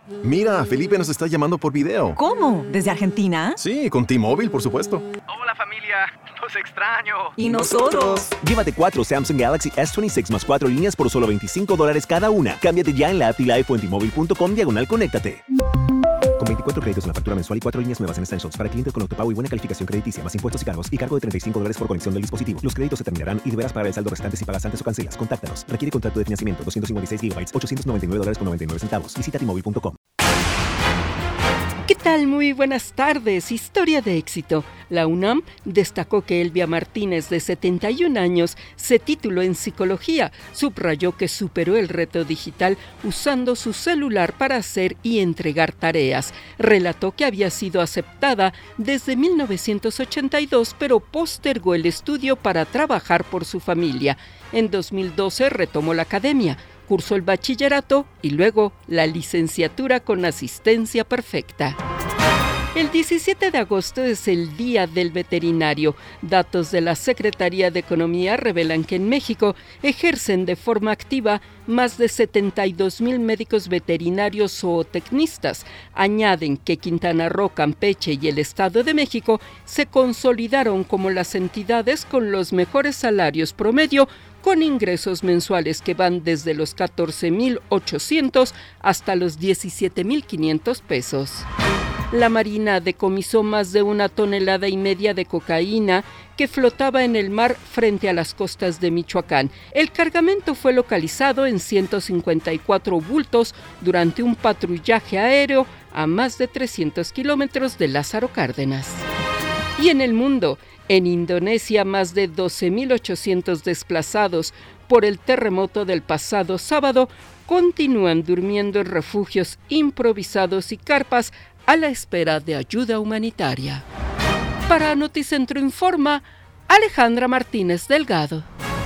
Mira, Felipe nos está llamando por video. ¿Cómo? ¿Desde Argentina? Sí, con T-Mobile, por supuesto. Hola familia, los extraño. ¿Y nosotros? Llévate 4 Samsung Galaxy S26 más 4 líneas por solo $25 cada una. Cámbiate ya en la app y la o en T-Mobile.com/conéctate. Con 24 créditos en la factura mensual y 4 líneas nuevas en Essentials para clientes con autopago y buena calificación crediticia, más impuestos y cargos, y cargo de $35 por conexión del dispositivo. Los créditos se terminarán y deberás pagar el saldo restante si pagas antes o cancelas. Contáctanos. Requiere contrato de financiamiento. 256 GB, $899.99. Visita T-Mobile.com. ¿Qué tal? Muy buenas tardes. Historia de éxito. La UNAM destacó que Elvia Martínez, de 71 años, se tituló en psicología. Subrayó que superó el reto digital usando su celular para hacer y entregar tareas. Relató que había sido aceptada desde 1982, pero postergó el estudio para trabajar por su familia. En 2012 retomó la academia. Cursó el bachillerato y luego la licenciatura con asistencia perfecta. El 17 de agosto es el Día del Veterinario. Datos de la Secretaría de Economía revelan que en México ejercen de forma activa más de 72,000 médicos veterinarios zootecnistas. Añaden que Quintana Roo, Campeche y el Estado de México se consolidaron como las entidades con los mejores salarios promedio, con ingresos mensuales que van desde los 14,800 hasta los 17,500 pesos. La Marina decomisó más de 1,5 toneladas de cocaína que flotaba en el mar frente a las costas de Michoacán. El cargamento fue localizado en 154 bultos durante un patrullaje aéreo a más de 300 kilómetros de Lázaro Cárdenas. Y en el mundo, en Indonesia, más de 12,800 desplazados por el terremoto del pasado sábado continúan durmiendo en refugios improvisados y carpas a la espera de ayuda humanitaria. Para Noticentro Informa, Alejandra Martínez Delgado.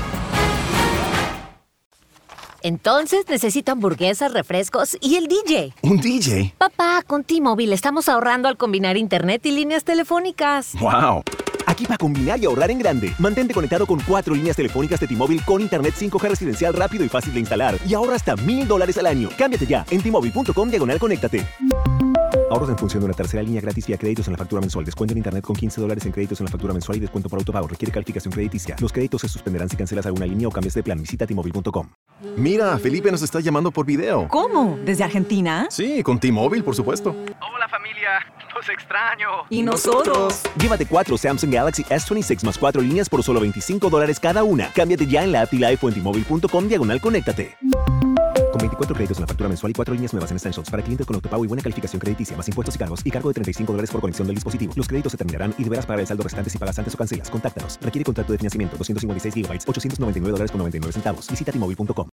Entonces necesito hamburguesas, refrescos y el DJ. ¿Un DJ? Papá, con T-Mobile estamos ahorrando al combinar internet y líneas telefónicas. ¡Wow! Aquí para combinar y ahorrar en grande. Mantente conectado con 4 líneas telefónicas de T-Mobile con internet 5G residencial rápido y fácil de instalar. Y ahorra hasta $1,000 al año. Cámbiate ya en T-Mobile.com/conéctate. Ahorros en función de una tercera línea gratis vía créditos en la factura mensual. Descuento en internet con $15 en créditos en la factura mensual y descuento por autopago. Requiere calificación crediticia. Los créditos se suspenderán si cancelas alguna línea o cambias de plan. Visita T-Mobile.com. Mira, Felipe nos está llamando por video. ¿Cómo? ¿Desde Argentina? Sí, con T-Mobile, por supuesto. Hola familia, los extraño. ¿Y nosotros? Llévate 4 Samsung Galaxy S26 más 4 líneas por solo $25 cada una. Cámbiate ya en la app y la o en T-Mobile.com/conéctate. Con 24 créditos en la factura mensual y 4 líneas nuevas en Essentials para clientes con autopago y buena calificación crediticia, más impuestos y cargos, y cargo de $35 por conexión del dispositivo. Los créditos se terminarán y deberás pagar el saldo restante si pagas antes o cancelas. Contáctanos. Requiere contrato de financiamiento. 256 GB, $899.99. Visita T-Mobile.com.